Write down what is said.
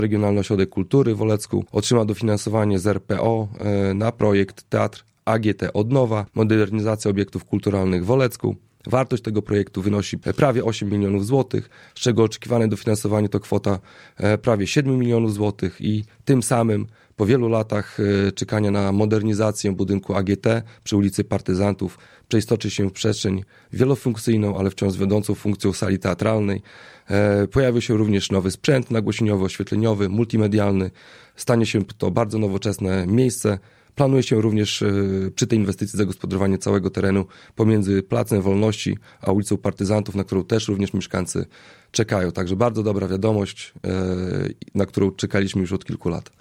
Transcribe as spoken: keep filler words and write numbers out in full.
Regionalny Ośrodek Kultury w Olecku otrzyma dofinansowanie z R P O na projekt Teatr A G T Odnowa, modernizacja obiektów kulturalnych w Olecku. Wartość tego projektu wynosi prawie osiem milionów złotych, z czego oczekiwane dofinansowanie to kwota prawie siedem milionów złotych i tym samym po wielu latach czekania na modernizację budynku A G T przy ulicy Partyzantów przeistoczy się w przestrzeń wielofunkcyjną, ale wciąż wiodącą funkcją sali teatralnej. Pojawił się również nowy sprzęt nagłośnieniowy, oświetleniowy, multimedialny. Stanie się to bardzo nowoczesne miejsce. Planuje się również przy tej inwestycji zagospodarowanie całego terenu pomiędzy Placem Wolności a ulicą Partyzantów, na którą też również mieszkańcy czekają. Także bardzo dobra wiadomość, na którą czekaliśmy już od kilku lat.